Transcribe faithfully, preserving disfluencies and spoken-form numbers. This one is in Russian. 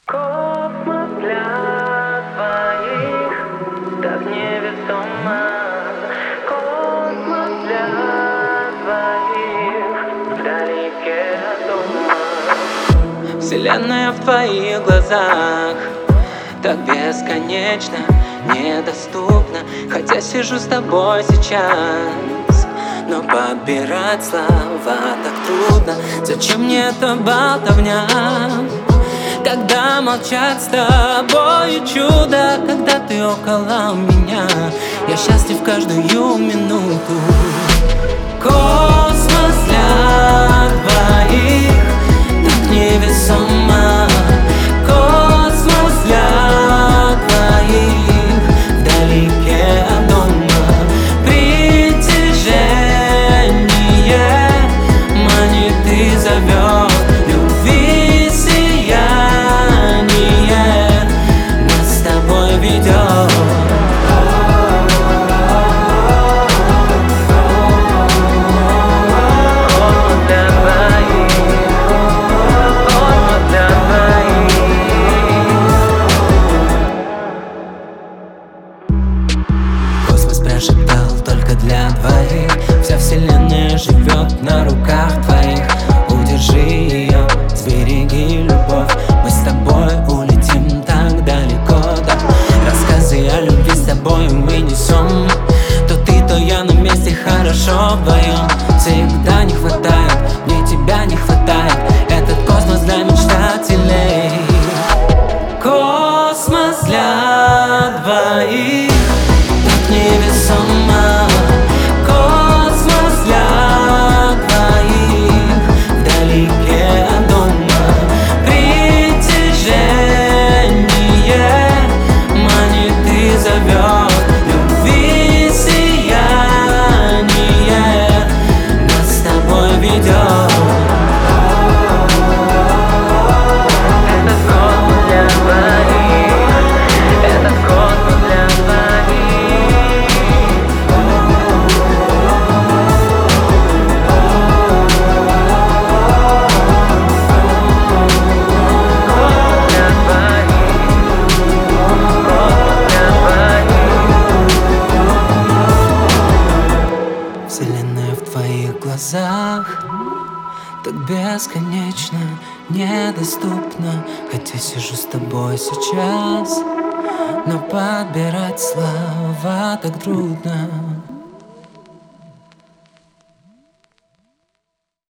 Космос для твоих так невесомо. Космос для твоих вдалеке от дома. Вселенная в твоих глазах так бесконечно, недоступна. Хотя сижу с тобой сейчас, но подбирать слова так трудно. Зачем мне эта болтовня, когда молчат с тобой чудо? Когда ты около меня, я счастлив каждую минуту. Космос для двоих так невесомо. Космос для двоих вдалеке от дома. Притяжение манит и зовет. Любви сияние нас с тобой ведет. Прошептал только для двоих. Вся вселенная живет на руках твоих. Удержи ее, сбереги любовь. Мы с тобой улетим так далеко, да. Рассказы о любви с тобой мы несем. То ты, то я на месте, хорошо вдвоем. Всегда не хватает, мне тебя не хватает. Этот космос для мечтателей. Космос для двоих невесомо. Космос для двоих вдалеке от дома. Притяжение манит и зовет. Любви сияние нас с тобой ведет. Этот космос для двоих. Этот космос для двоих. Вселенная в твоих глазах так бесконечно, недоступна. Хотя сижу с тобой сейчас, но подбирать слова так трудно.